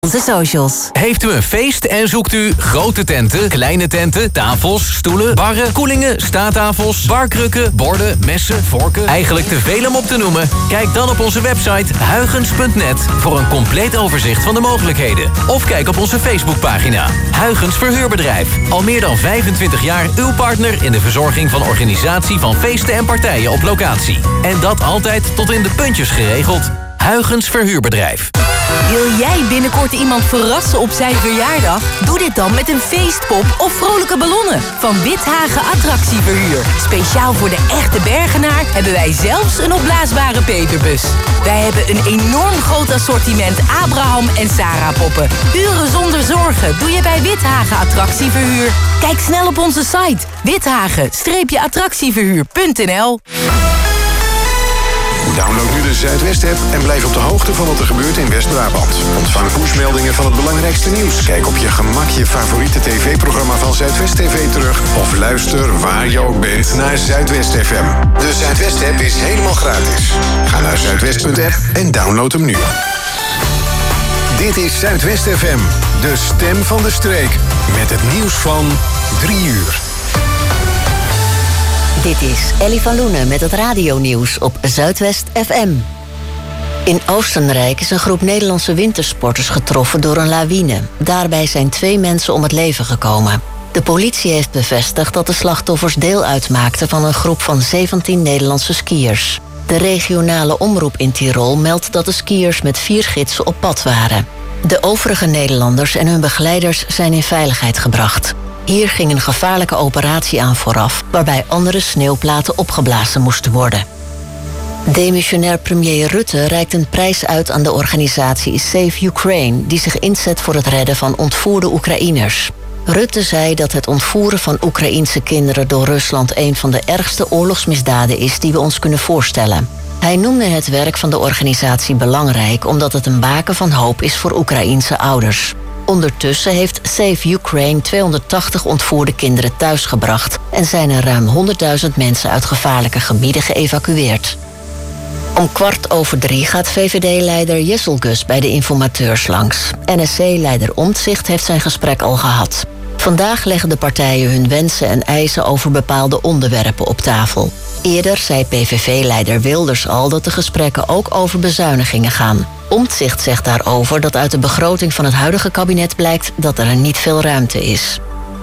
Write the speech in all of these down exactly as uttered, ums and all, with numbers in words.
Onze socials. Heeft u een feest en zoekt u grote tenten, kleine tenten, tafels, stoelen, barren, koelingen, staattafels, barkrukken, borden, messen, vorken, eigenlijk te veel om op te noemen? Kijk dan op onze website huygens punt net voor een compleet overzicht van de mogelijkheden. Of kijk op onze Facebookpagina. Huygens Verhuurbedrijf. Al meer dan vijfentwintig jaar uw partner in de verzorging van organisatie van feesten en partijen op locatie. En dat altijd tot in de puntjes geregeld. Huygens Verhuurbedrijf. Wil jij binnenkort iemand verrassen op zijn verjaardag? Doe dit dan met een feestpop of vrolijke ballonnen van Withagen Attractieverhuur. Speciaal voor de echte Bergenaar hebben wij zelfs een opblaasbare peperbus. Wij hebben een enorm groot assortiment Abraham en Sarah poppen. Uren zonder zorgen doe je bij Withagen Attractieverhuur. Kijk snel op onze site withagen attractieverhuur punt n l. Download nu de Zuidwest-app en blijf op de hoogte van wat er gebeurt in West-Brabant. Ontvang pushmeldingen van het belangrijkste nieuws. Kijk op je gemak je favoriete tv-programma van Zuidwest T V terug. Of luister waar je ook bent naar Zuidwest F M. De Zuidwest-app is helemaal gratis. Ga naar zuidwest punt app en download hem nu. Dit is Zuidwest F M, de stem van de streek. Met het nieuws van drie uur. Dit is Ellie van Loenen met het radionieuws op Zuidwest F M. In Oostenrijk is een groep Nederlandse wintersporters getroffen door een lawine. Daarbij zijn twee mensen om het leven gekomen. De politie heeft bevestigd dat de slachtoffers deel uitmaakten van een groep van zeventien Nederlandse skiers. De regionale omroep in Tirol meldt dat de skiers met vier gidsen op pad waren. De overige Nederlanders en hun begeleiders zijn in veiligheid gebracht. Hier ging een gevaarlijke operatie aan vooraf, waarbij andere sneeuwplaten opgeblazen moesten worden. Demissionair premier Rutte reikt een prijs uit aan de organisatie Save Ukraine, die zich inzet voor het redden van ontvoerde Oekraïners. Rutte zei dat het ontvoeren van Oekraïense kinderen door Rusland een van de ergste oorlogsmisdaden is die we ons kunnen voorstellen. Hij noemde het werk van de organisatie belangrijk omdat het een baken van hoop is voor Oekraïense ouders. Ondertussen heeft Save Ukraine tweehonderdtachtig ontvoerde kinderen thuisgebracht en zijn er ruim honderdduizend mensen uit gevaarlijke gebieden geëvacueerd. Om kwart over drie gaat V V D-leider Jesselgus bij de informateurs langs. N S C-leider Omtzigt heeft zijn gesprek al gehad. Vandaag leggen de partijen hun wensen en eisen over bepaalde onderwerpen op tafel. Eerder zei P V V-leider Wilders al dat de gesprekken ook over bezuinigingen gaan. Omtzigt zegt daarover dat uit de begroting van het huidige kabinet blijkt dat er niet veel ruimte is.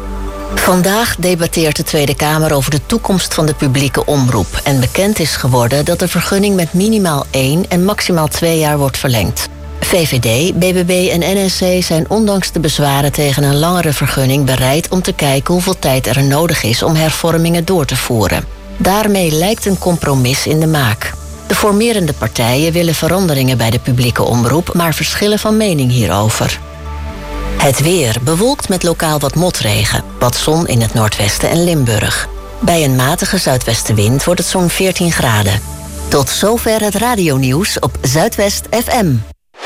Vandaag debatteert de Tweede Kamer over de toekomst van de publieke omroep. En bekend is geworden dat de vergunning met minimaal één en maximaal twee jaar wordt verlengd. V V D, B B B en N S C zijn ondanks de bezwaren tegen een langere vergunning bereid om te kijken hoeveel tijd er nodig is om hervormingen door te voeren. Daarmee lijkt een compromis in de maak. De formerende partijen willen veranderingen bij de publieke omroep, maar verschillen van mening hierover. Het weer bewolkt met lokaal wat motregen, wat zon in het noordwesten en Limburg. Bij een matige zuidwestenwind wordt het zo'n veertien graden. Tot zover het radionieuws op Zuidwest F M.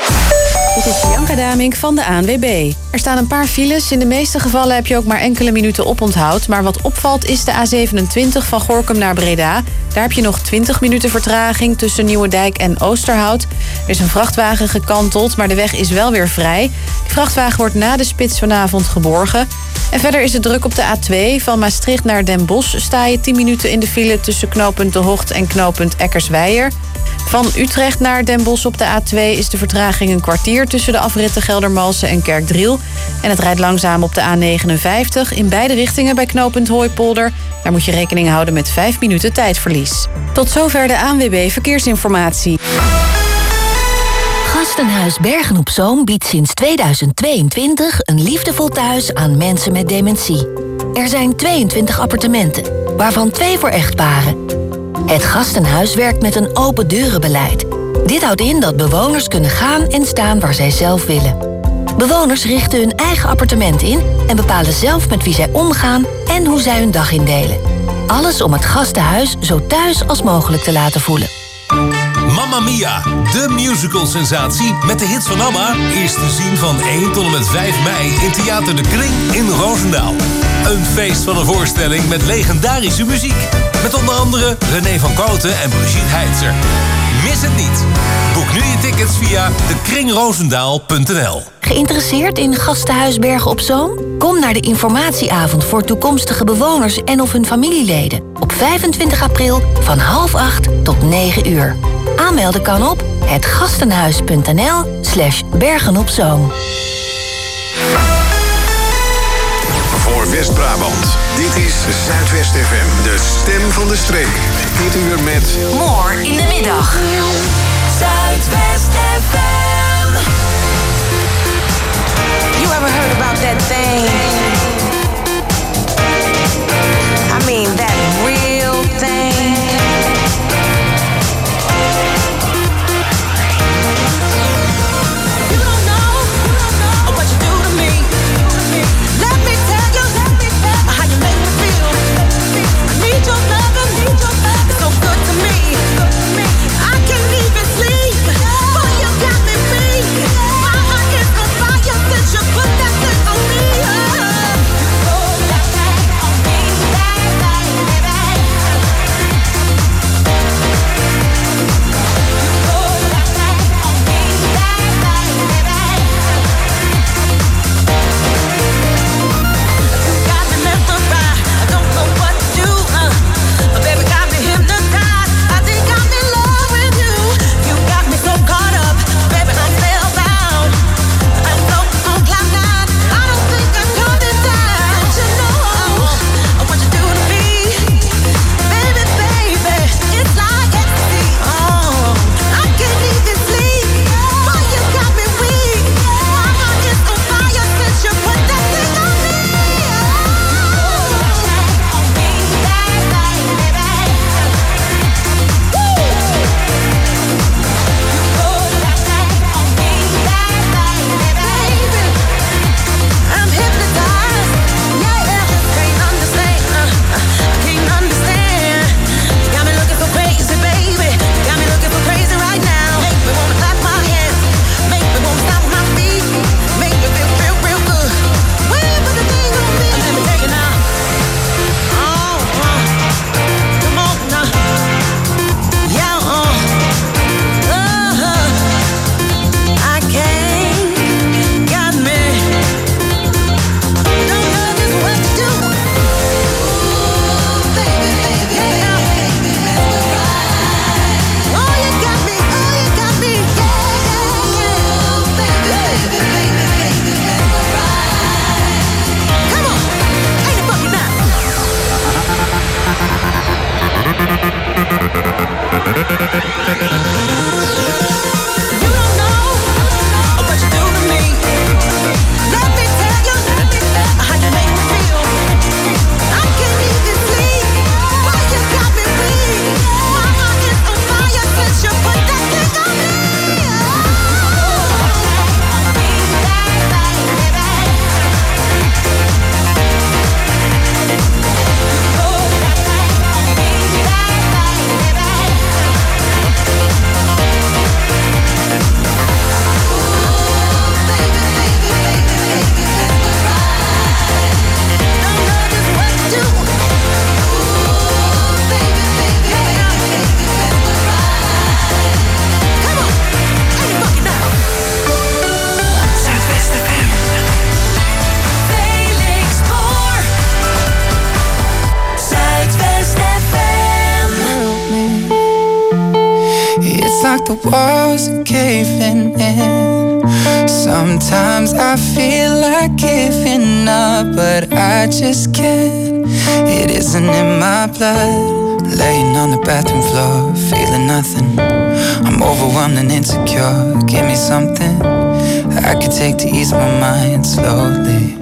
Dit is Bianca Damink van de A N W B. Er staan een paar files. In de meeste gevallen heb je ook maar enkele minuten oponthoud. Maar wat opvalt is de A zevenentwintig van Gorinchem naar Breda. Daar heb je nog twintig minuten vertraging tussen Nieuwendijk en Oosterhout. Er is een vrachtwagen gekanteld, maar de weg is wel weer vrij. Die vrachtwagen wordt na de spits vanavond geborgen. En verder is het druk op de A twee. Van Maastricht naar Den Bosch sta je tien minuten in de file tussen knooppunt De Hocht en knooppunt Eckersweijer. Van Utrecht naar Den Bosch op de A twee is de vertraging een kwartier tussen de afritten Geldermalsen en Kerkdriel. En het rijdt langzaam op de A negenenvijftig in beide richtingen bij knooppunt Hooipolder. Daar moet je rekening houden met vijf minuten tijdverlies. Tot zover de A N W B Verkeersinformatie. Gastenhuis Bergen op Zoom biedt sinds tweeduizend tweeëntwintig een liefdevol thuis aan mensen met dementie. Er zijn tweeëntwintig appartementen, waarvan twee voor echtparen. Het gastenhuis werkt met een open deurenbeleid. Dit houdt in dat bewoners kunnen gaan en staan waar zij zelf willen. Bewoners richten hun eigen appartement in en bepalen zelf met wie zij omgaan en hoe zij hun dag indelen. Alles om het gastenhuis zo thuis als mogelijk te laten voelen. Mamma Mia, de musical-sensatie met de hits van ABBA, is te zien van één tot en met vijf mei in Theater De Kring in Roosendaal. Een feest van een voorstelling met legendarische muziek. Met onder andere René van Kooten en Brigitte Heitzer. Mis het niet. Boek nu je tickets via de kring roosendaal punt n l. Geïnteresseerd in Gastenhuis Bergen op Zoom? Kom naar de informatieavond voor toekomstige bewoners en of hun familieleden. Op vijfentwintig april van half acht tot negen uur. Aanmelden kan op hetgastenhuis.nl slash Bergen op Zoom. Voor West-Brabant. Dit is Zuidwest F M, de stem van de streek. Dit uur met... More in de middag. Zuidwest F M. You ever heard about that thing? I mean, that real thing. You don't know what you do to me. Let me tell you how you make me feel. I need your love, it's so good to me. I can't even sleep, boy, you got me beat. My heart is on fire since you put that thing on me. Put that thing on me, baby, baby. Put that thing on me, baby, baby. You got me mesmerized, I don't know what to do, uh. But baby got me hypnotized, I think I'm in love with you. You got me so caught up, baby I'm spellbound. I'm so on cloud nine, I don't think I'm coming down. You know what you do to me, baby, baby. It's like ecstasy. Oh, I can't even sleep, boy you got me weak. My heart is on fire since you put that thing on me. On me, baby, baby. I'm hypnotized, yeah, can't understand, uh, I can't understand. You got me looking so crazy, baby. You got me looking so crazy right now. Make me wanna clap my hands, make me wanna stomp my feet, make me feel real, real good. When you put the thing on me, let me tell you now. Oh, uh, come on now, yeah, uh, uh, I can't, got me. Don't know just what to do. Ooh, baby, baby, yeah. Oh, you got me, oh, you got me, yeah, yeah, baby, baby, baby, come on, ain't it fucking now? You don't know what you do to me. Let me tell you how you make me feel. I can't even sleep, boy you got me weak. My heart is on fire since you put that thing on me. On me, baby, baby. Put that thing on me, baby, baby. It's like the walls are caving in. Sometimes I feel like giving up, but I just can't. It isn't in my blood. Laying on the bathroom floor, feeling nothing. I'm overwhelmed and insecure. Give me something I could take to ease my mind slowly.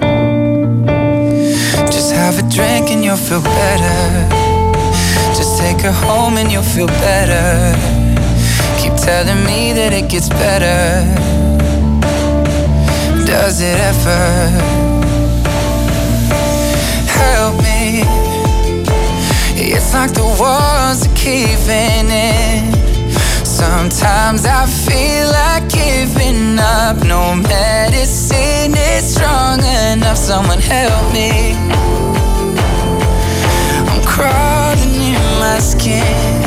Just have a drink and you'll feel better. Just take her home and you'll feel better. Keep telling me that it gets better. Does it ever? Help me. It's like the walls are caving in. Sometimes I feel like giving up. No medicine is strong enough. Someone help me. I'm crawling in my skin.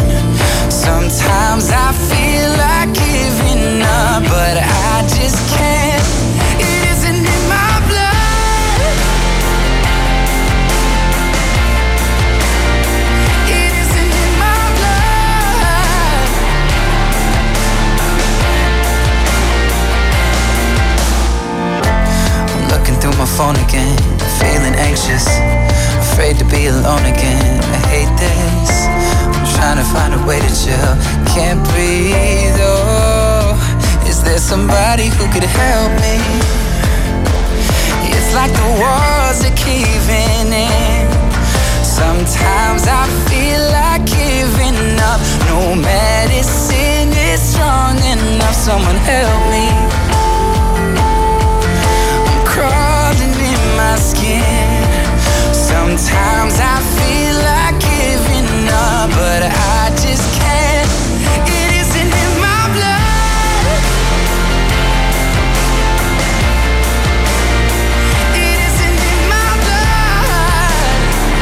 Sometimes I feel like giving up, but I just can't. phone again, feeling anxious, afraid to be alone again. I hate this, I'm trying to find a way to chill, can't breathe, oh. Is there somebody who could help me? It's like the walls are caving in. Sometimes I feel like giving up. No medicine is strong enough. Someone help me. I'm crawling in my skin. Sometimes I feel like giving up, but I just can't. It isn't in my blood. It isn't in my blood.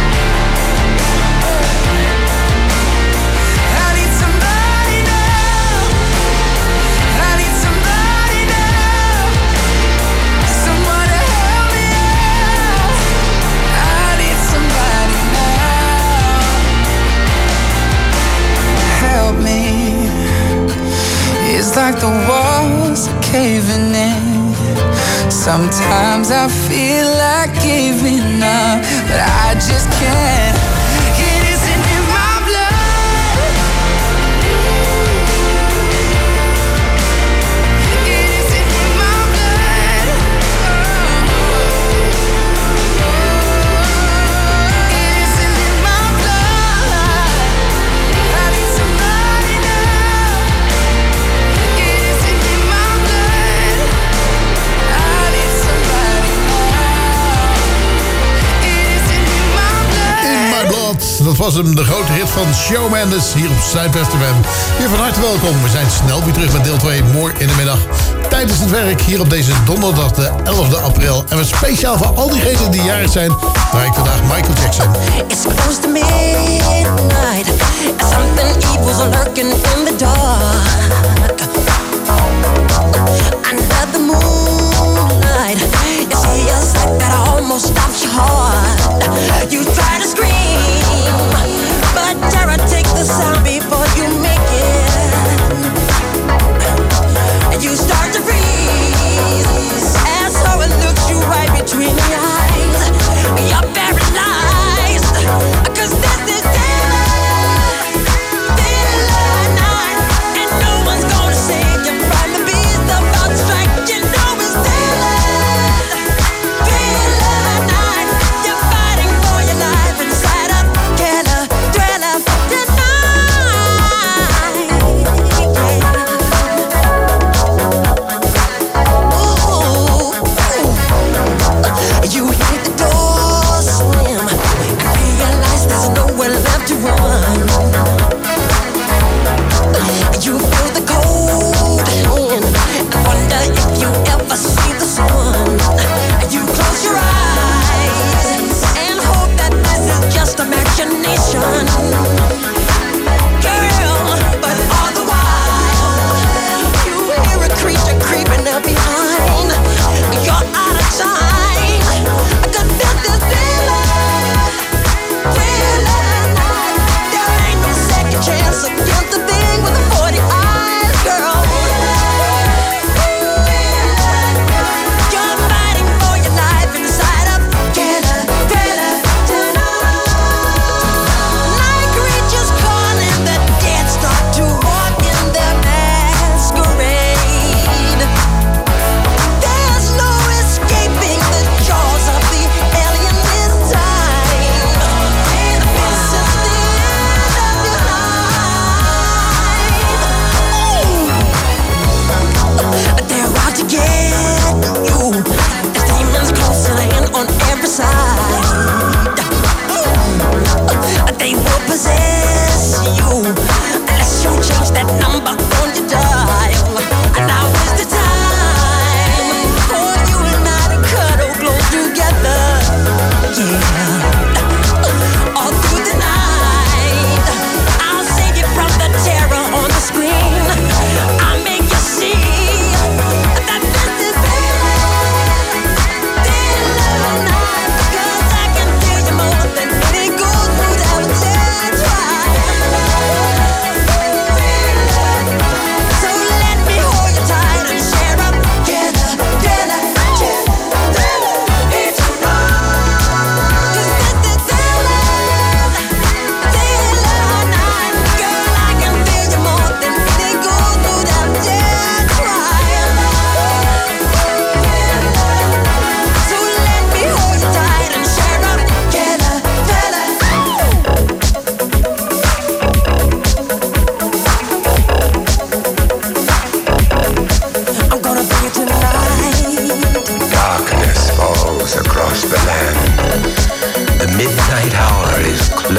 I need somebody now. I need somebody now. Someone to help me out. I need somebody now. Help me. It's like the walls are caving in. Sometimes I feel like giving up, but I just can't. It isn't in my blood. It isn't in my blood. It isn't in my blood. I need somebody now. It isn't in my blood. I need somebody now. It isn't in my blood. In My Blood. Dat was hem, de grote hit van Shawn Mendes hier op Zuidwest F M. Weer van harte welkom. We zijn snel weer terug met deel twee morgen in de middag. Tijdens het werk hier op deze donderdag de elfde april. En we speciaal voor al diegenen die jarig zijn, draai ik vandaag Michael Jackson. It's close to midnight. Something evil's lurking in the dark. Under the moonlight, you see a sight that almost stops your heart. You try to scream, but terror takes the sound before you make it. And you start to freeze, and so it looks you right between the eyes. You're paralyzed, 'cause this is dead, dead night, and no one's gonna save you from the beast about to strike. You know it's dead.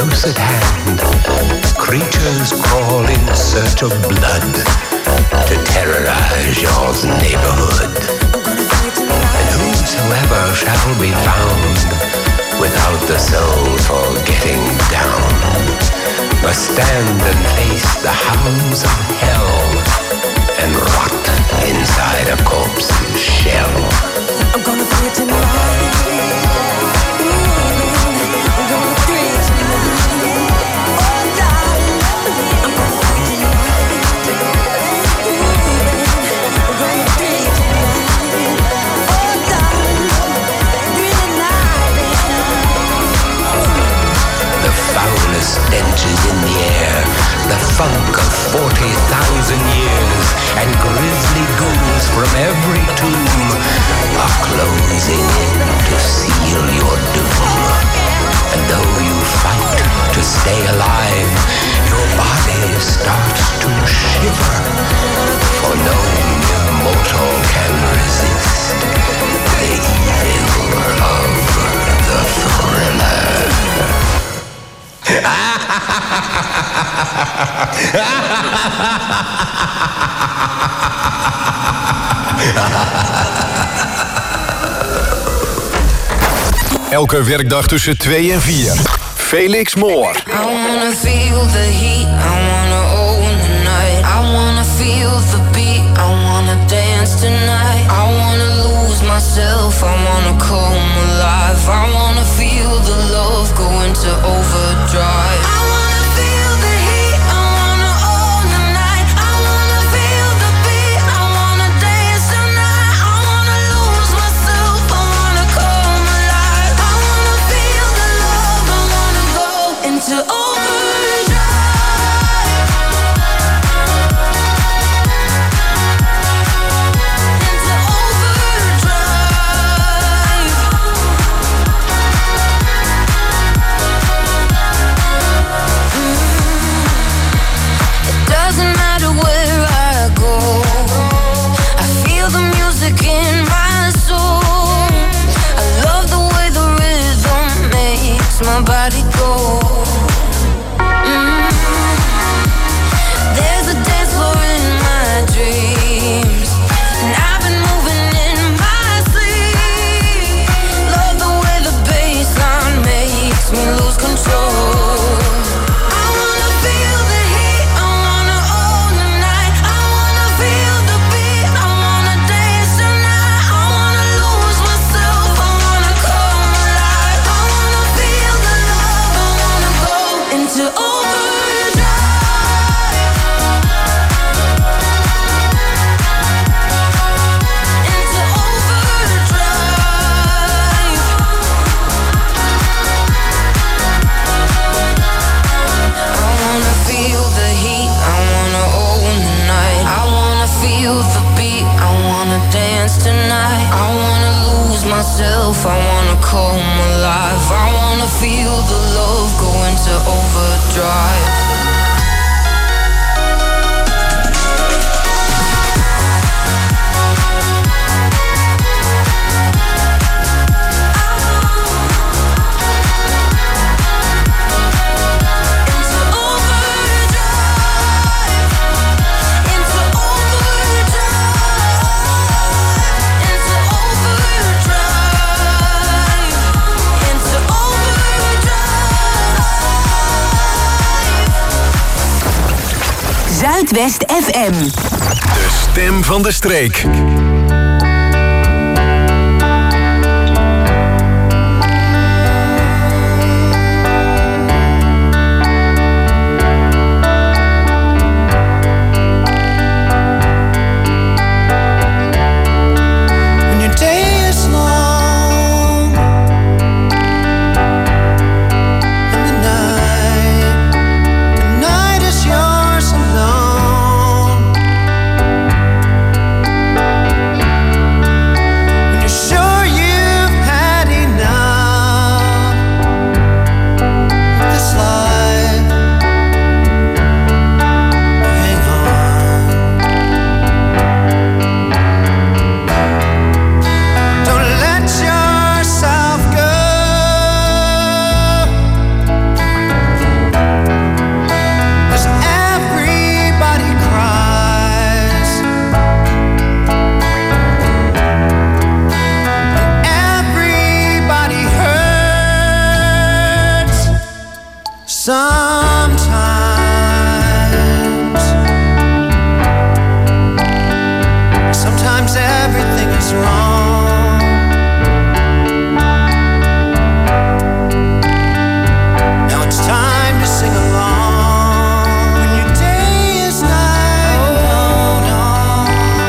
close at hand. Creatures crawl in search of blood to terrorize your neighborhood. And whosoever shall be found without the soul for getting down must stand and face the hounds of hell and rot inside a corpse's shell. I'm gonna do it tonight. Stenches in the air, the funk of forty thousand years, and grisly ghouls from every tomb are closing in to seal your doom. And though you fight to stay alive, your body starts to shiver, for no mortal can resist the evil of the thriller. Elke werkdag tussen twee en vier. Felix Moore. I wanna feel the heat, I wanna own the night. I wanna feel the beat, I wanna dance tonight. I wanna lose myself, I wanna come alive. I wanna feel the love go into overdrive. I wanna feel the heat, I wanna own the night. I wanna feel the beat, I wanna dance tonight. I wanna lose myself, I wanna come alive. I wanna feel the love, I wanna go into overdrive. My body go. Mm. There's a dance floor in my dreams, and I've been moving in my sleep. Love the way the bassline makes me lose control. I wanna feel the heat, I wanna own the night. I wanna feel the beat, I wanna dance tonight. I wanna lose myself, I wanna come alive. I wanna feel the love, I wanna go into overdrive. Into overdrive. I wanna feel the heat, I wanna own the night. I wanna feel the beat, I wanna dance tonight. I wanna lose myself, I wanna come alive. I wanna feel the love go into overdrive. Into overdrive. Into overdrive. Into overdrive. Into overdrive. Zuidwest F M. De stem van de streek. When your day is long and the night, the night is yours alone. Sometimes, sometimes everything is wrong. Now it's time to sing along. When your day is night, hold on,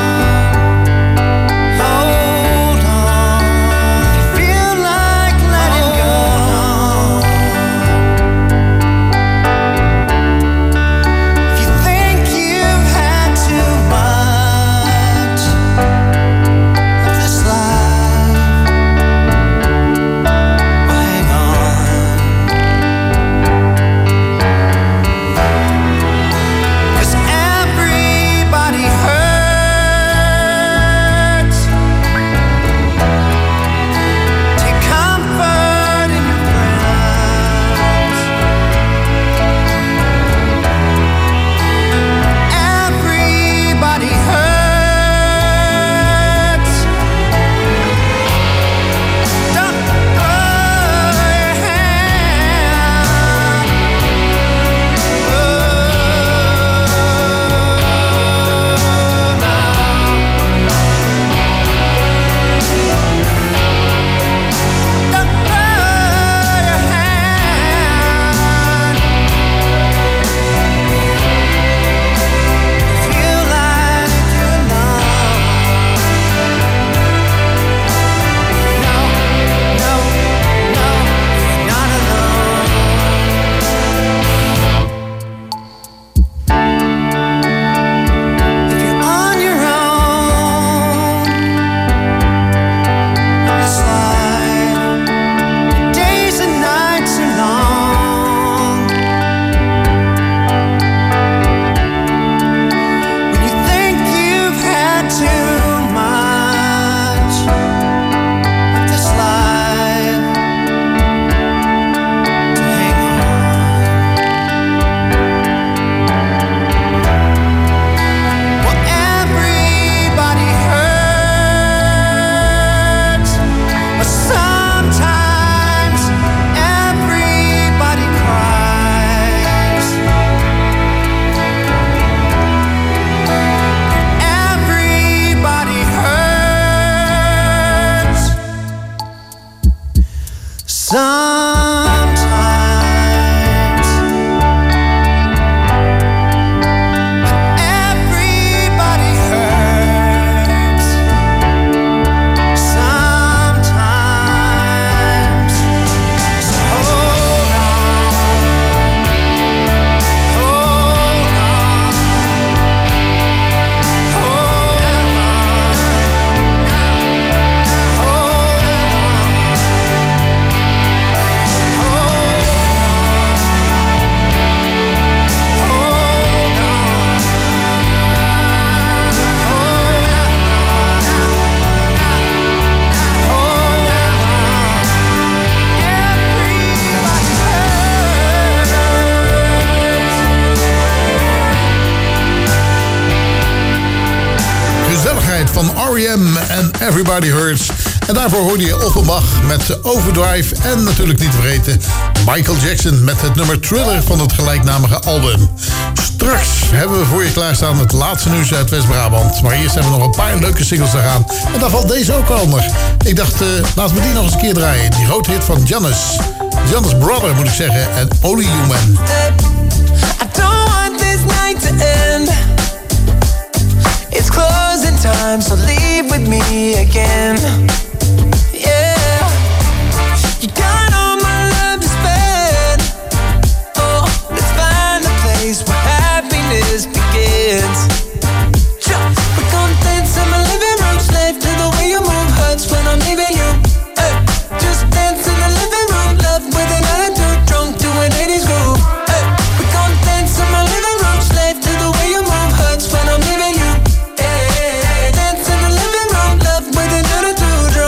hold on. If you feel like letting go, van R E M en Everybody Hurts. En daarvoor hoorde je Offenbach met Overdrive. En natuurlijk niet vergeten Michael Jackson met het nummer Thriller van het gelijknamige album. Straks hebben we voor je klaarstaan het laatste nieuws uit West-Brabant. Maar eerst hebben we nog een paar leuke singles te gaan. En daar valt deze ook onder. Ik dacht, uh, laten we die nog eens een keer draaien. Die grote hit van Janus. Janus Brother moet ik zeggen. En Only Human. I don't want this night to end. It's closing time, so leave with me again. Yeah, you got all my love to spend. Oh, let's find a place where happiness begins. We're gonna dance in my living room, slave to the way you move hurts when I'm leaving you. Hey, just dance in the living room, love with an attitude, drunk to an eighties groove. Hey, we're gonna dance in my living room, slave to the way you move hurts when I'm leaving you. Dance in the living room, love with an attitude.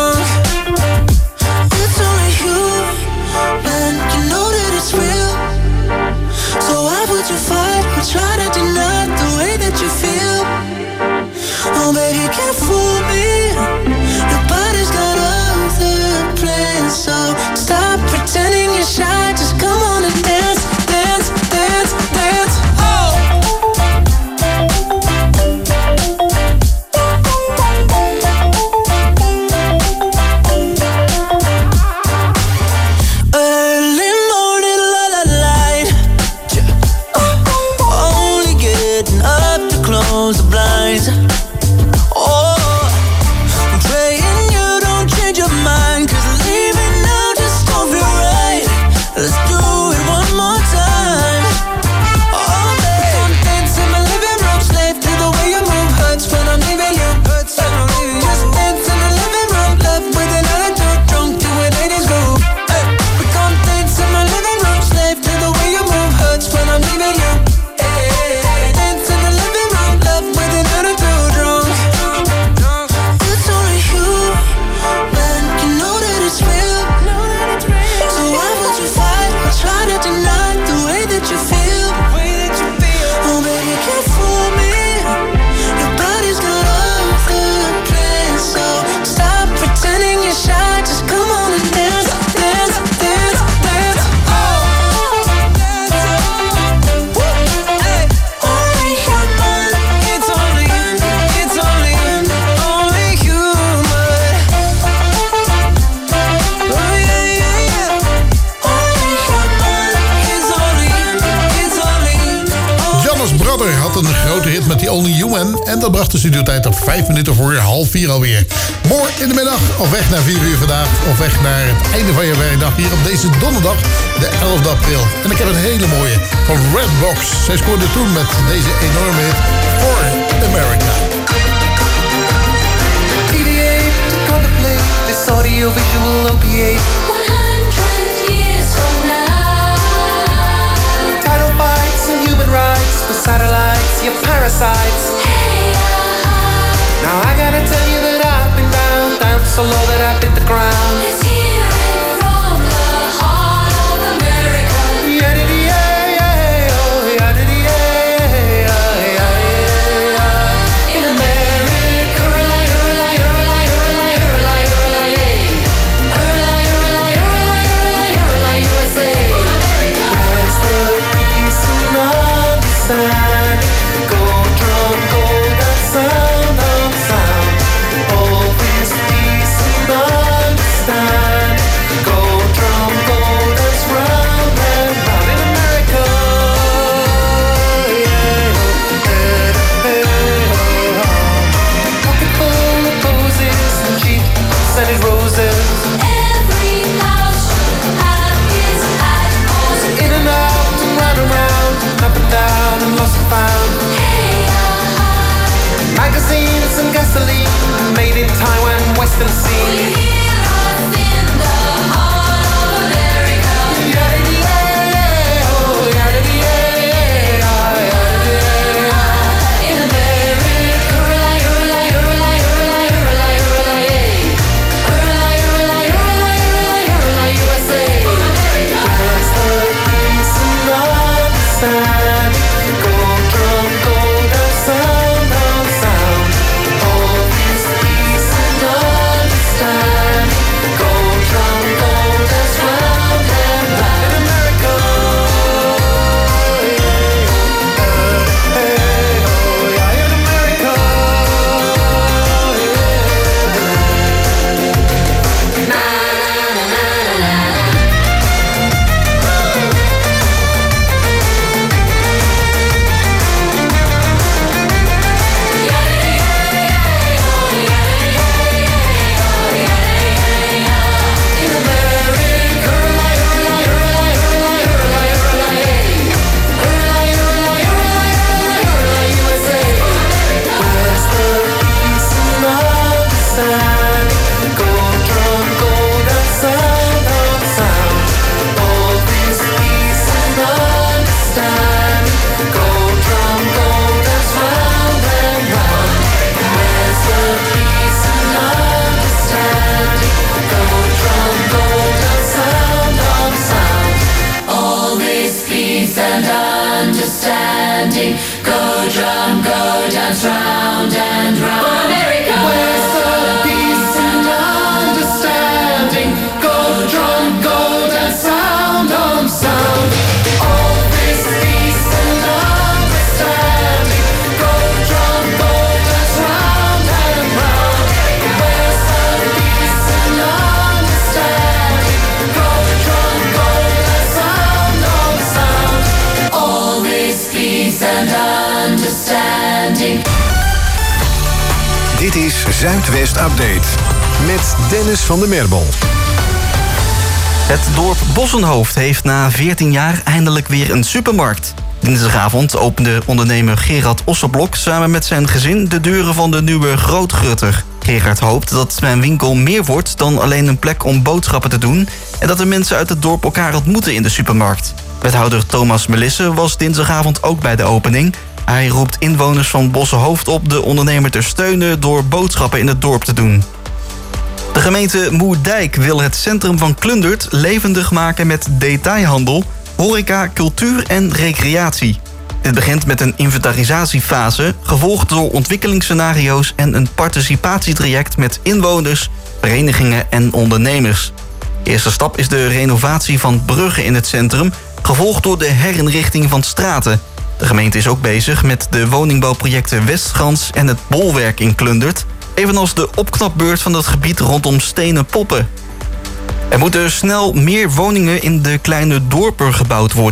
een grote hit met die Only Human. En dat bracht de studiotijd op vijf minuten voor half vier alweer. Morgen in de middag, of weg naar vier uur vandaag, of weg naar het einde van je werkdag hier op deze donderdag, de elfde april. En ik heb een hele mooie van Redbox. Zij scoorde toen met deze enorme hit For America. Deviate to contemplate this audio-visual opiate. one hundred years from now. Title fights and human rights with satellites, you parasites. Hey, uh-huh. Now I gotta tell you that I've been down, down so low that I've hit the ground. Let's hear it from the heart of America. Yeah-dee-dee-yeah, oh, yeah-dee-dee-yeah, yeah, yeah. In America, hurla, hurla, hurla, hurla, hurla, hurla, yeah. Hurla, hurla, hurla, hurla, hurla, U S A. Where's the peace and understand? Go drum, go that sound, on sound. All this peace and understand. Go drum, go dance round and round in America. Yeah, hey, hey, oh. Pocket full of posies and cheap scented roses. Every house should have its atmosphere. In and out and round and round, up and down and lost and found. Hey, uh-huh. Magazines and gasoline, made in Taiwan, Western Will Sea. you hear us in the heart of America? Yeah-dee-yeah, oh, yeah-dee-yeah, yeah. In America, hurla, hurla, hurla, hurla, hurla, hurla, yeah. Hurla, hurla, hurla, hurla, hurla, U S A. Where's the peace and understand? Go drum, go that sound, on sound. All this peace and understand. Go drum, go dance round and round in America. Yeah, hey, oh, yeah, in America. Yeah. Na, na, na, na, na. In America, hurla, hurla, hurla, hurla, hurla, hurla, yeah. Hurla, hurla, hurla, hurla, hurla, U S A. Where's the peace and understand? Go drum, go that sound, on sound. All this peace and understand. Go drum, go dance round and round. Where's the peace and understand? Go drum, go dance sound, on sound. All this peace and understanding. Go drum, go dance round and round. America. Where's the peace and understanding? Go drum, go dance sound, on sound. All this peace and understanding. Go drum, go dance round and round. Where's the peace and understanding? Go drum, go dance sound, on sound. All this peace and understanding. Dit is Zuidwest Update met Dennis van der Merbel. Het dorp Bossenhoofd heeft na veertien jaar eindelijk weer een supermarkt. Dinsdagavond opende ondernemer Gerard Osserblok samen met zijn gezin de deuren van de nieuwe Grootgrutter. Gerard hoopt dat zijn winkel meer wordt dan alleen een plek om boodschappen te doen en dat de mensen uit het dorp elkaar ontmoeten in de supermarkt. Wethouder Thomas Melisse was dinsdagavond ook bij de opening. Hij roept inwoners van Bossenhoofd op de ondernemer te steunen door boodschappen in het dorp te doen. De gemeente Moerdijk wil het centrum van Klundert levendig maken met detailhandel, horeca, cultuur en recreatie. Dit begint met een inventarisatiefase, gevolgd door ontwikkelingsscenario's en een participatietraject met inwoners, verenigingen en ondernemers. De eerste stap is de renovatie van bruggen in het centrum, gevolgd door de herinrichting van straten. De gemeente is ook bezig met de woningbouwprojecten Westgans en het Bolwerk in Klundert, evenals de opknapbeurt van het gebied rondom Stenen Poppen. Er moeten snel meer woningen in de kleine dorpen gebouwd worden.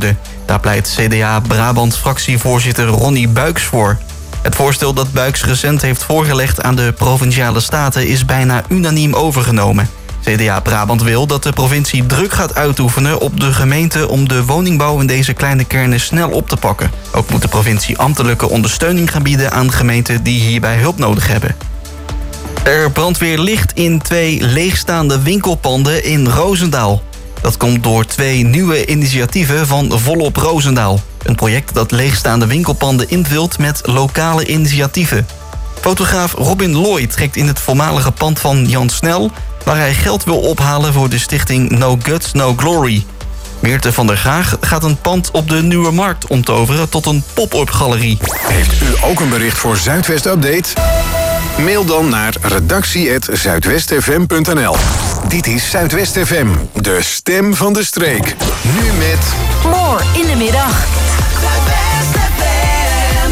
Daar pleit C D A Brabant-fractievoorzitter Ronnie Buijks voor. Het voorstel dat Buijks recent heeft voorgelegd aan de Provinciale Staten is bijna unaniem overgenomen. C D A Brabant wil dat de provincie druk gaat uitoefenen op de gemeente om de woningbouw in deze kleine kernen snel op te pakken. Ook moet de provincie ambtelijke ondersteuning gaan bieden aan gemeenten die hierbij hulp nodig hebben. Er brandt weer licht in twee leegstaande winkelpanden in Roosendaal. Dat komt door twee nieuwe initiatieven van Volop Roosendaal. Een project dat leegstaande winkelpanden invult met lokale initiatieven. Fotograaf Robin Lloyd trekt in het voormalige pand van Jan Snel, waar hij geld wil ophalen voor de stichting No Guts, No Glory. Meerte van der Graag gaat een pand op de Nieuwe Markt omtoveren tot een pop-up galerie. Heeft u ook een bericht voor Zuidwest Update? Mail dan naar redactie apenstaartje zuidwestfm punt n l. Dit is Zuidwest F M, de stem van de streek. Nu met... More in de middag. Zuidwest F M.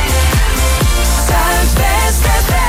Zuidwest F M.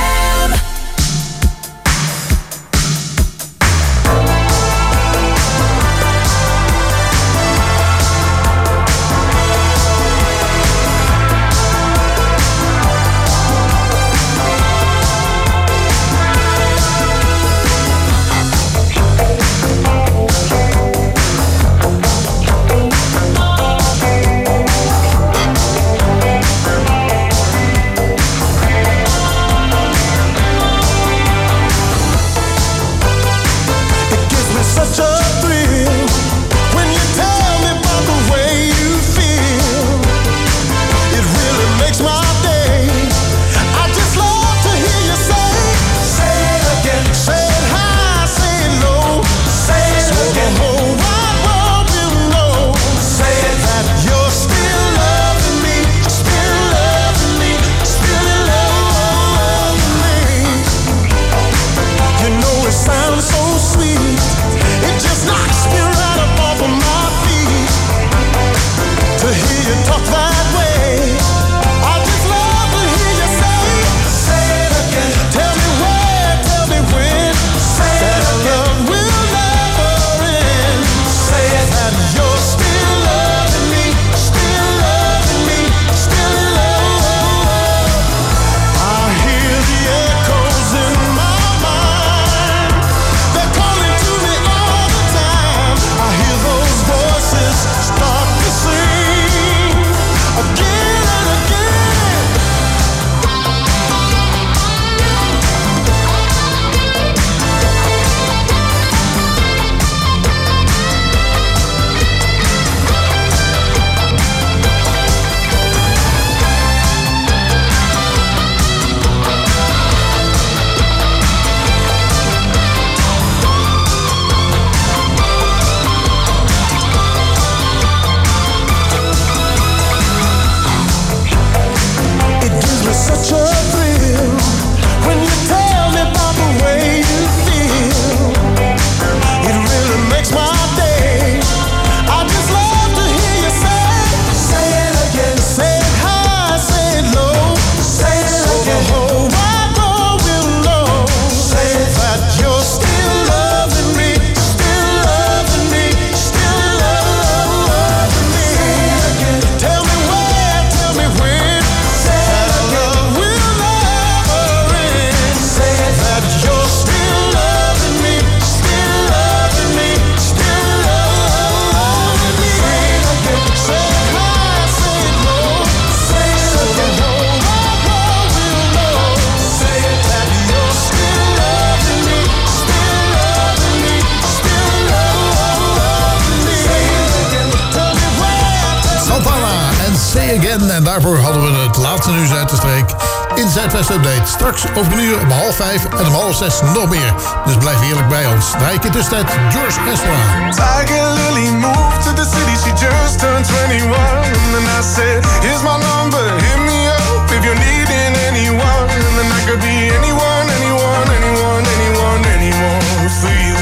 En daarvoor hadden we het laatste nieuws uit de streek in Zuidwest Update. Straks over een uur om half vijf en om half zes nog meer. Dus blijf heerlijk bij ons. Draai ik in tussentijd George Ezra. Tiger Lily moved to the city, she just turned twenty-one. And I said, here's my number, hit me up if you're needing anyone. And then I could be anyone, anyone, anyone, anyone, anyone for you.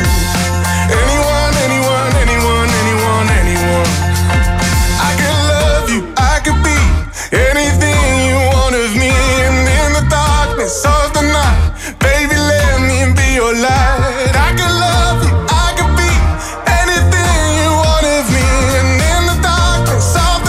Anyone, anyone, anyone, anyone, anyone. I could love you, I could be anything you want of me. And in the darkness of the night, baby, let me be your light. I could love you, I could be anything you want of me. And in the darkness of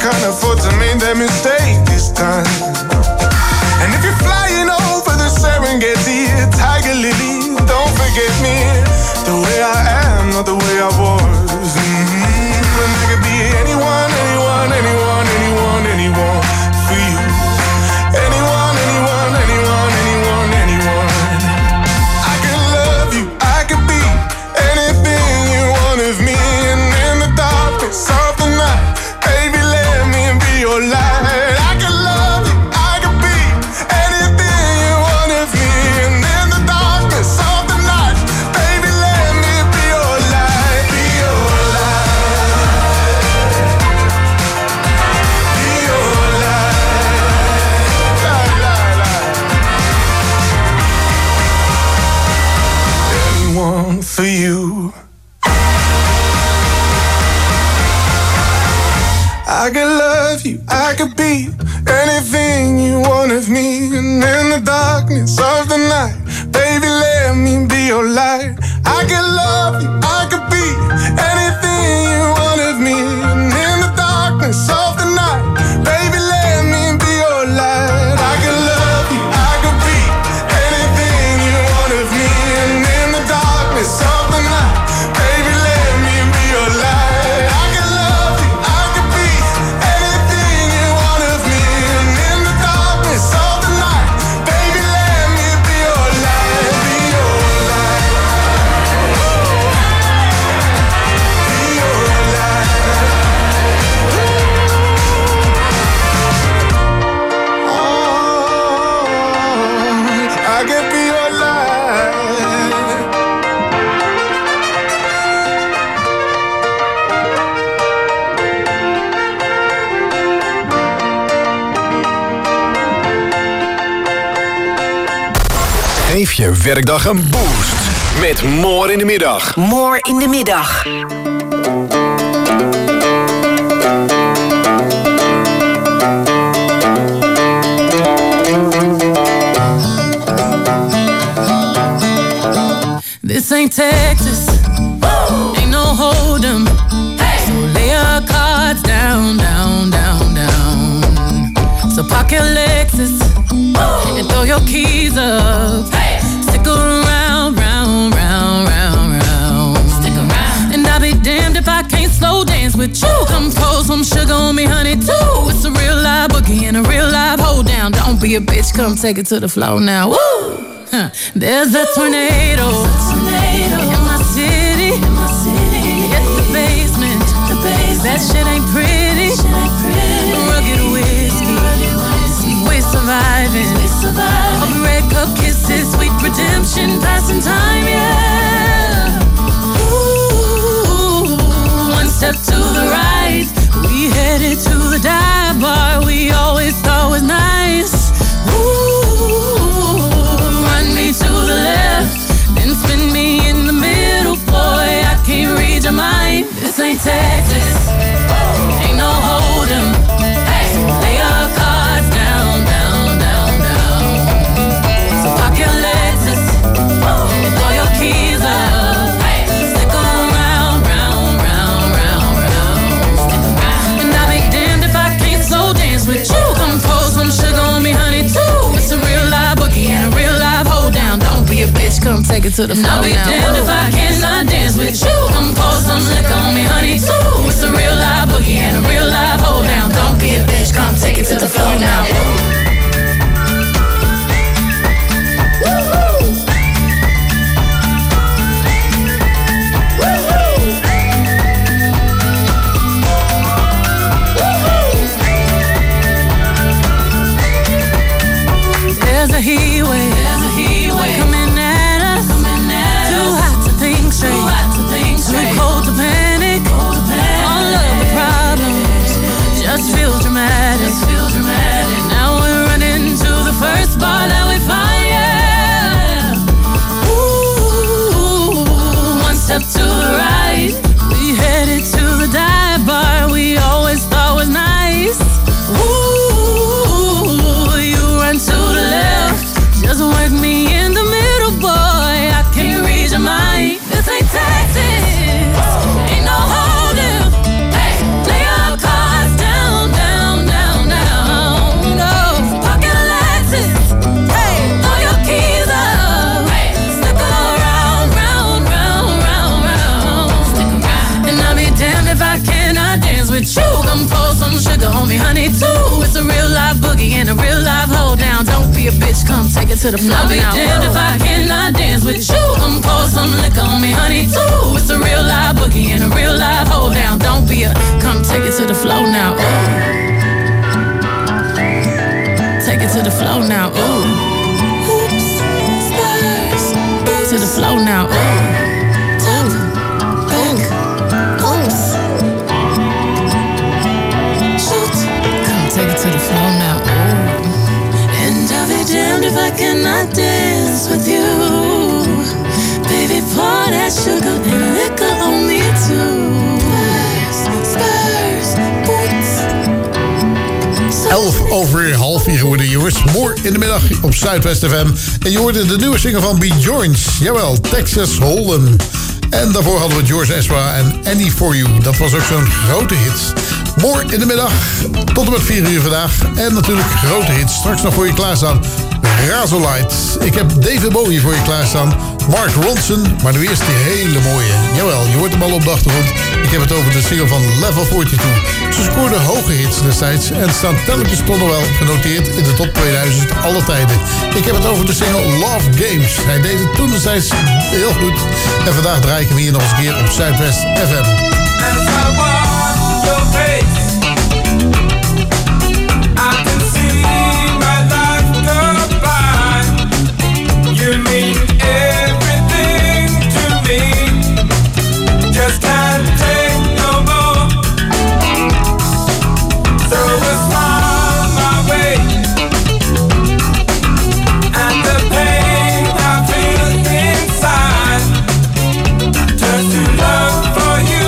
can't afford to make that mistake this time. And if you're flying over the Serengeti, Tiger Lily, don't forget me. The way I am, not the way I was. Mm-hmm. And I could be anyone, anyone, anyone, anyone, anyone for you. Anyone, anyone, anyone, anyone, anyone. I could love you, I could be anything you want of me. And in the darkness of the night, baby, let me be your light. I could love you, I could be anything you want of me. And in the darkness of the night, baby, let me be your light. Be your light. Be your light. La, la, la. Anyone for you. I could love you, I could be anything you want of me. And in the darkness of the night, baby, let me be your light. I could love you, I could be anything you want of me. And in the darkness of the night, baby, let me be your light. I could love you, I could be anything you want of me. And in the darkness of the night, baby, let me be your light. I could love you, I could be anything you want of me. And in the darkness of the night, baby, let me be your light. Be your light. Be your light. Oh, I could be your light. Geef je werkdag een boost met More in de Middag. More in de middag. This ain't Texas, ain't no hold'em. So lay your cards down, down, down, down. So park your Lexus and throw your keys up. Stick around, round, round, round, round. Stick around. And I'll be damned if I can't slow dance with you. Come pour some sugar on me, honey, too. It's a real live boogie and a real live hold down. Don't be a bitch, come take it to the floor now. Woo! Huh. There's a tornado, tornado in my city. In my city. It's the basement. The basement. That shit ain't pretty. Shit ain't pretty. Rugged whiskey. Rugged whiskey. We're surviving. We're surviving. Of red cup kisses, sweet redemption, passing time, yeah. Ooh, one step to the right, we headed to the dive bar we always thought was nice. Ooh, run me to the left, then spin me in the middle, boy, I can't read your mind. This ain't Texas, ain't no hold'em. So lay your cards down, down, down, down. So park your Lexus and throw your keys up. Stick around, round, round, round, round. And I'll be damned if I can't slow dance with you. Come pour some sugar on me, honey, too. It's a real live boogie and a real live hold down. Don't be a bitch, come take it to the floor now. I'll be damned if I cannot dance with you. Come pour some liquor on me, honey, too. It's a real live boogie and a real live hold down. Don't be a bitch, come take it to the floor now. There's a heat wave, there's a heat wave coming at us. Coming at Too us. hot to think straight, Too, hot to think straight. Too cold to panic. Cold to panic. All of the problems just feel dramatic. Just feel dramatic. Now we're bitch, come take it to the floor. I'll be damned if I cannot dance with you. Come pour some liquor on me, honey, too. It's a real live boogie and a real live hold down. Don't be a, come take it to the floor now. Ooh. Take it to the floor now. Ooh. Oops, stars. To the floor now. Ooh. Take it to the floor now. Ooh. And I'll be damned if I cannot dance with you. Baby, pour that sugar and liquor on me too. Spurs, boots. elf over half vier geworden, jongens. Moor in de middag op Zuidwest F M. En je hoorde de nieuwe single van Bjorns. Jawel, Texas Hold'em. En daarvoor hadden we George Ezra en Annie For You. Dat was ook zo'n grote hit. Moor in de middag, tot en met vier uur vandaag. En natuurlijk grote hits. Straks nog voor je klaarstaan. Razorlight. Ik heb David Bowie voor je klaarstaan. Mark Ronson. Maar nu eerst die hele mooie. Jawel, je hoort hem al op de achtergrond. Ik heb het over de single van Level tweeënveertig. Ze scoorden hoge hits destijds. En staan telkens toch nog wel genoteerd in de top tweeduizend alle tijden. Ik heb het over de single Love Games. Hij deed het toen destijds heel goed. En vandaag draai ik hem hier nog eens een keer op Zuidwest F M. Your face, I can see my life go by. You mean everything to me. Just can't take no more. So a smile my way, and the pain I feel inside turns to love for you.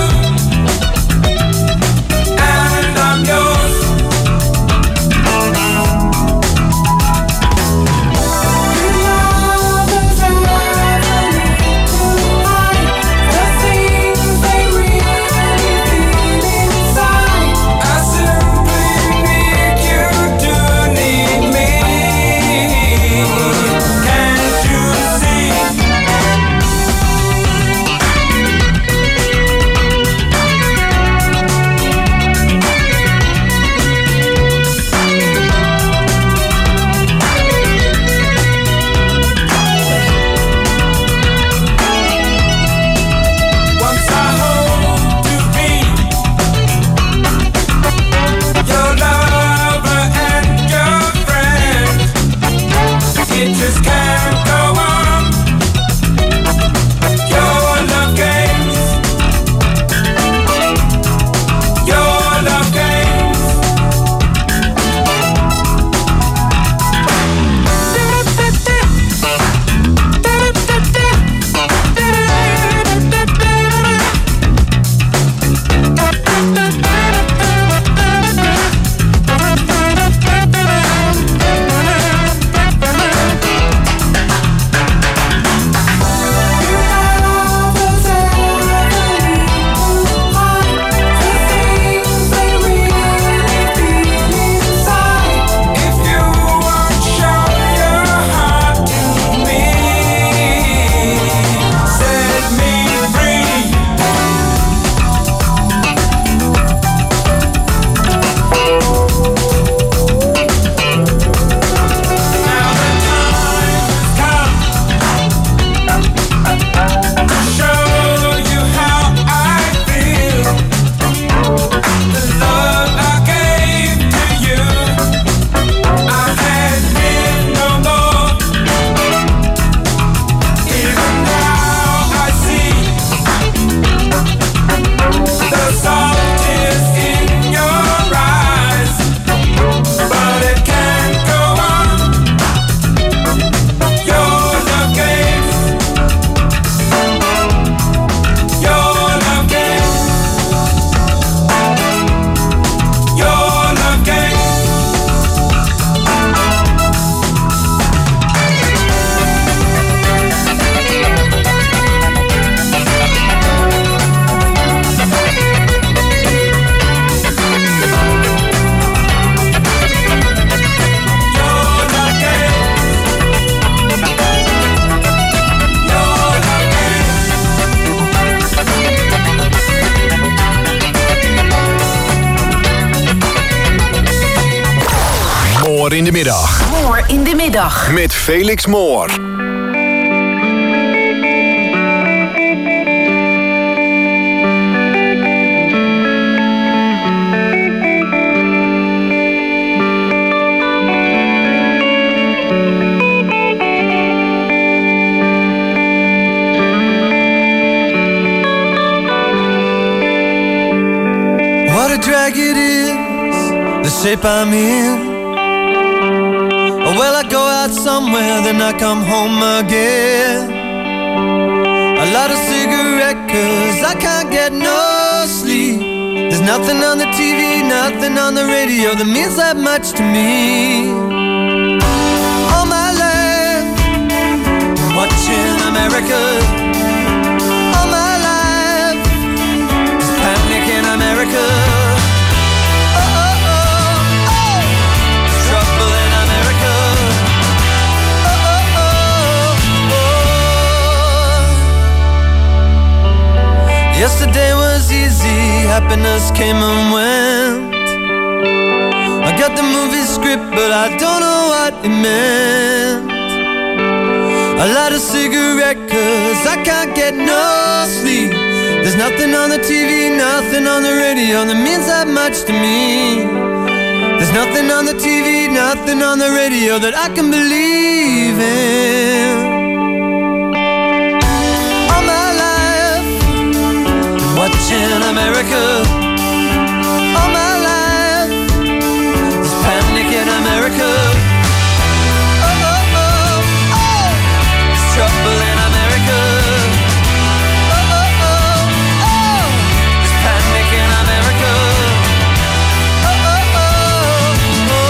In de middag. Zomer in de middag. Met Felix Moor. What a drag it is, the shape I'm in. Well, I go out somewhere, then I come home again. A lot of cigarette, cause I can't get no sleep. There's nothing on the T V, nothing on the radio that means that much to me. All my life, watching America. All my life, there's panic in America. Yesterday was easy, happiness came and went. I got the movie script, but I don't know what it meant. I light a cigarette, cause I can't get no sleep. There's nothing on the T V, nothing on the radio that means that much to me. There's nothing on the T V, nothing on the radio that I can believe in. Watching America all my life. There's panic in America. Oh, oh, oh, oh. There's trouble in America. Oh, oh, oh, oh. There's panic in America. Oh, oh, oh, oh.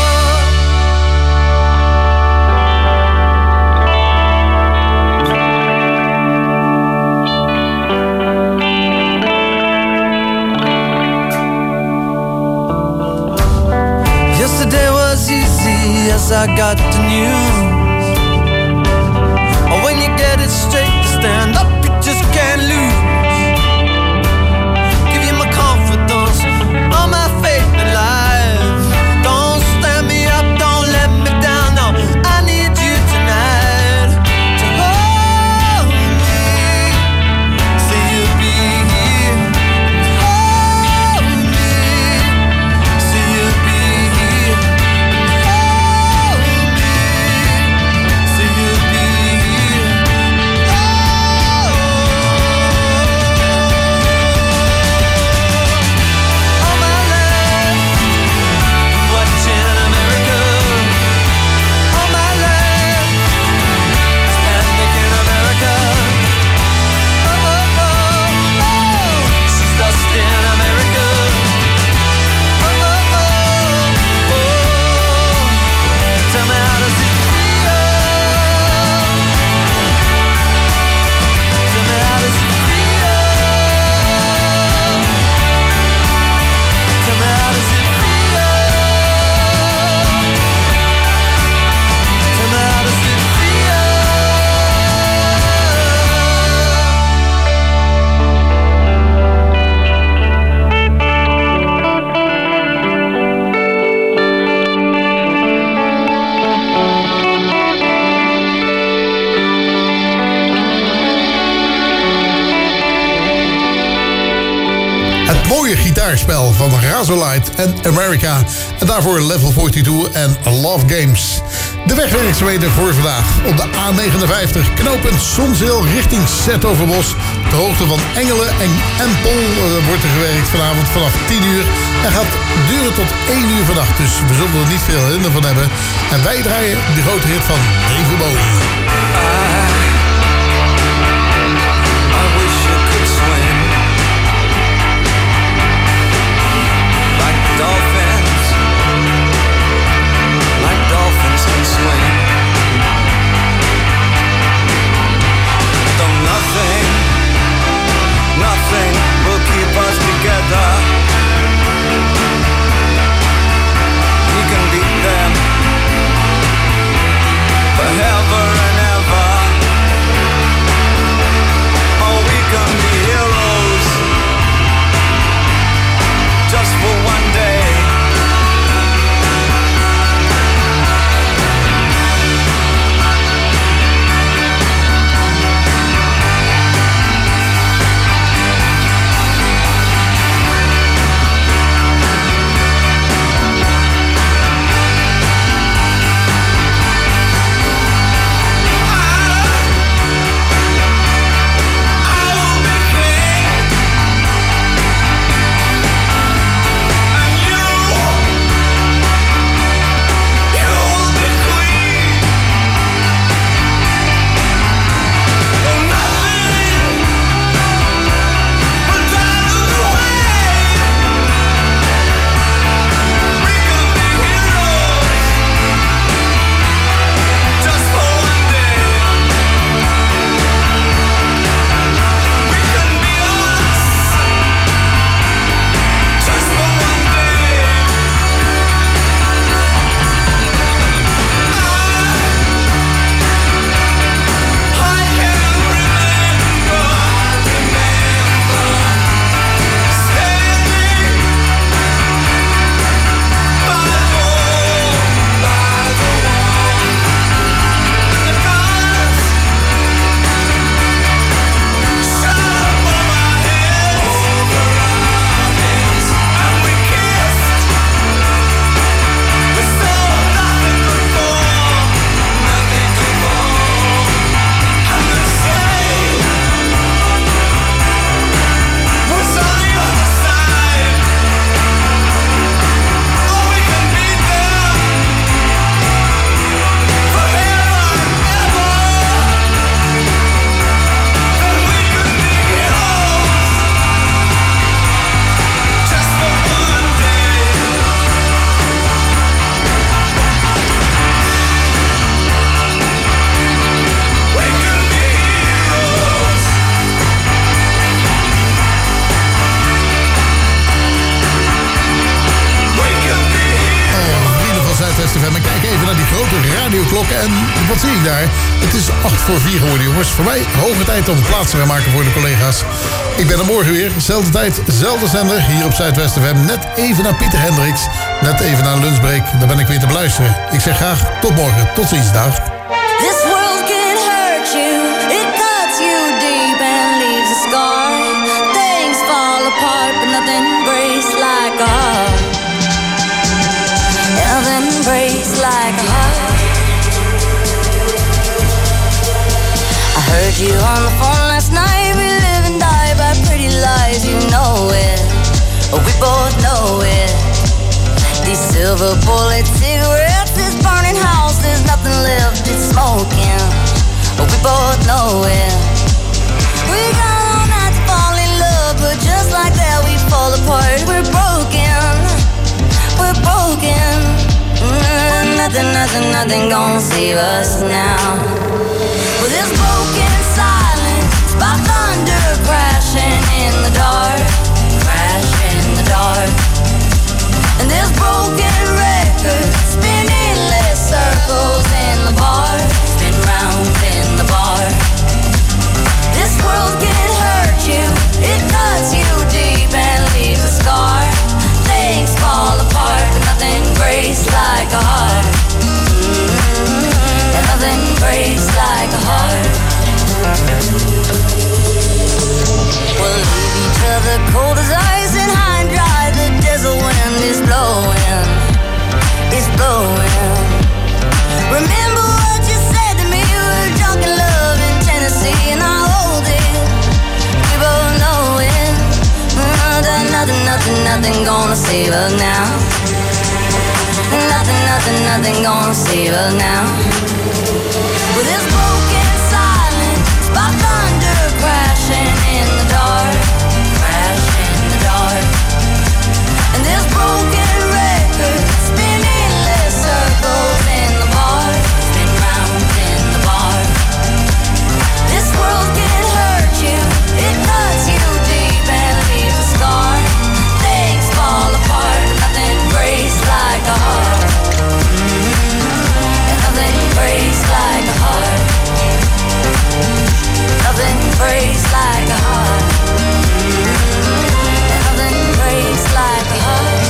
Yesterday was easy, yes, I got the news. Oh, when you get it straight to stand up, you just can't lose. Give you my confidence, all my faith in life. Don't stand me up, don't let me down, no, I need you tonight to hold me, say you'll be here. Hold me, say you'll be here. mooie gitaarspel van Razorlight en America. En daarvoor Level tweeënveertig en Love Games. De wegwerkzaamheden voor vandaag op de A negenenvijftig. Knooppunt Zonzeel richting 's-Hertogenbosch. De hoogte van Engelen en Empel uh, wordt er gewerkt vanavond vanaf tien uur. En gaat duren tot één uur vannacht. Dus we zullen er niet veel hinder van hebben. En wij draaien de grote hit van David Bowie. Dolphins, like dolphins can swim. Though nothing, nothing will keep us together. We can beat them forever and ever. Wat zie ik daar? Het is acht voor vier geworden, jongens. Voor mij hoge tijd om plaats te gaan maken voor de collega's. Ik ben er morgen weer. Zelfde tijd, zelfde zender. Hier op Zuidwest F M. Net even naar Pieter Hendricks. Net even naar een lunchbreak. Dan ben ik weer te beluisteren. Ik zeg graag tot morgen. Tot ziens. Dag. This world can hurt you, it cuts you deep and leaves a scar. Things fall apart, but nothing breaks like a heart. Nothing breaks like a heart. I heard you on the phone last night. We live and die by pretty lies, you know it. We both know it. These silver bullet cigarettes, this burning house, there's nothing left, it's smoking. We both know it. We got all night to fall in love, but just like that we fall apart. We're broken, we're broken. Mm, nothing, nothing, nothing gonna save us now. With this broken silence, by thunder crashing in the dark, crash in the dark. And this broken record spin endless circles in the bar, spin round in the bar. This world can hurt you, it cuts you deep and leaves a scar. Things fall apart, but nothing breaks like a heart. Mm-hmm. And nothing breaks like a heart. We'll leave each other cold as ice and high and dry. The desert wind is blowing, it's blowing. Remember what you said to me, we were drunk in love in Tennessee, and I hold it, we both know it. Mm, nothing, nothing, nothing gonna save us now. Nothing, nothing, nothing gonna save us now. With this broken silence, by thunder crashing in the dark, crash in the dark. And this broken record spin endless circles in the bar, spin round in the bar. This world can hurt you, it cuts you deep and leaves a scar. Things fall apart, but nothing breaks like a heart. Mm-hmm. And nothing breaks like a heart. Nothing breaks like a heart. Mm-hmm. And nothing breaks like a heart.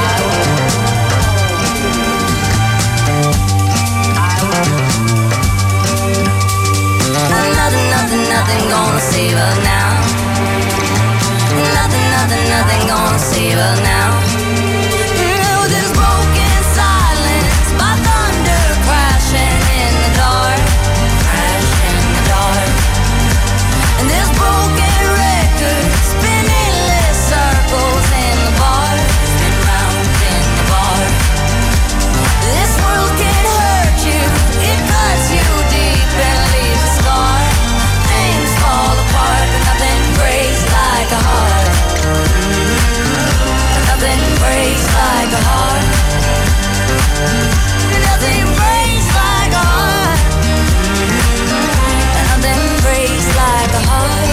Nothing, nothing, nothing gonna save us now. Nothing, nothing, nothing gonna save us now. Mm, with this broken silence, by thunder crashing in the dark, crash in the dark. And this broken record spin endless circles in the bar, spin round in the bar. This world can hurt you, it cuts you deep and leaves a scar. Things fall apart, but nothing breaks like a heart. Mm-hmm. Nothing breaks like a heart. Nothing breaks like a heart. Mm-hmm. Nothing breaks like a heart.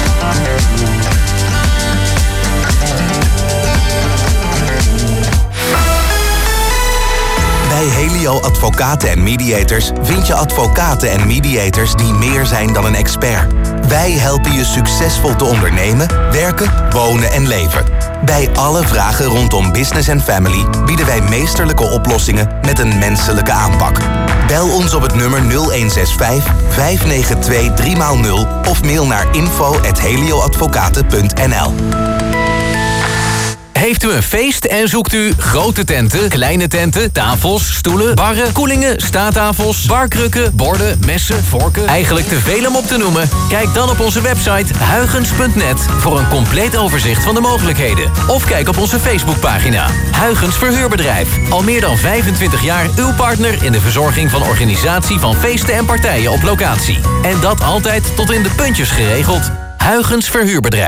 Bij Helio Advocaten en Mediators vind je advocaten en mediators die meer zijn dan een expert. Wij helpen je succesvol te ondernemen, werken, wonen en leven. Bij alle vragen rondom business en family bieden wij meesterlijke oplossingen met een menselijke aanpak. Bel ons op het nummer nul een zes vijf, vijf negen twee, drie nul of mail naar info at helioadvocaten punt n l. Heeft u een feest en zoekt u grote tenten, kleine tenten, tafels, stoelen, barren, koelingen, staattafels, barkrukken, borden, messen, vorken, eigenlijk te veel om op te noemen? Kijk dan op onze website huygens punt net voor een compleet overzicht van de mogelijkheden. Of kijk op onze Facebookpagina. Huygens Verhuurbedrijf. Al meer dan vijfentwintig jaar uw partner in de verzorging van organisatie van feesten en partijen op locatie. En dat altijd tot in de puntjes geregeld. Huygens Verhuurbedrijf.